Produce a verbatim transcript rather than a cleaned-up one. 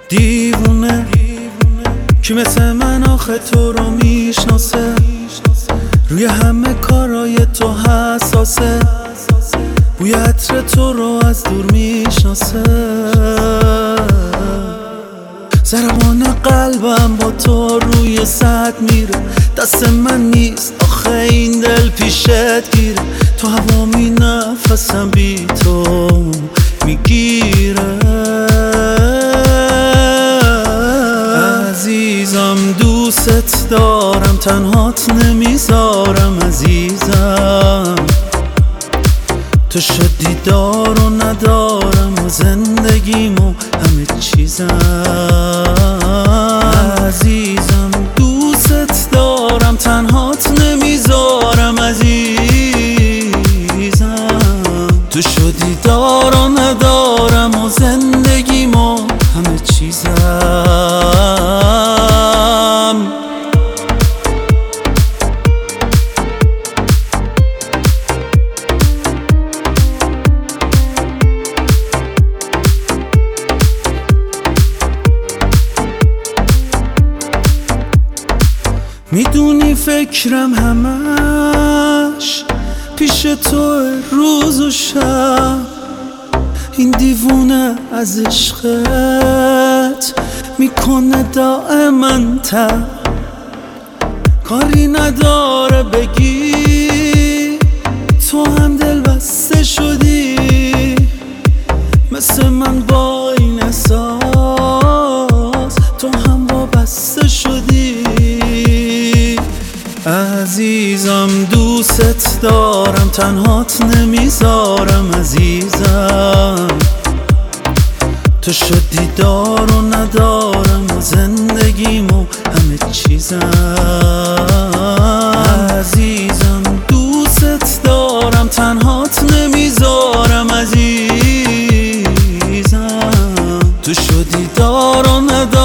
دیوونه کی مثل من آخه تو رو میشناسه، روی همه کارای تو حساسه، بوی عطر تو رو از دور میشناسه. ضربان قلبم با تو روی صد میره، دست من نیست آخه این دل پیشت گیره. تو هوامی نفسم بی تو میگیره. عزیزم دوست دارم، تنهات نمیذارم عزیزم. تو شد دیدار و ندارم و زندگیم و همه چیزم. عزیزم دوست دارم، تنهات نمیذارم عزیزم. تو شد دیدار و ندارم و زندگیم و همه چیزم. میدونی فکرم همش پیش تو روز و شب، این دیوونه از عشقت میکنه دائما تب. کاری نداره بگی تو هم دل بسته شدی، مثل من با این احساس تو هم وابسته شدی. عزیزم دوست دارم، تنهات نمیذارم عزیزم. تو شد دیدار و ندارم و زندگیم و همه چیزم. عزیزم دوست دارم، تنهات نمیذارم عزیزم. تو شد دیدار و ندارم